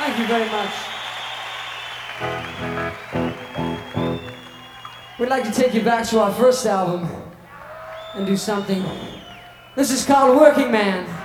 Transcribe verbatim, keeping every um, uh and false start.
Thank you very much. We'd like to take you back to our first album and do something. This is called Working Man.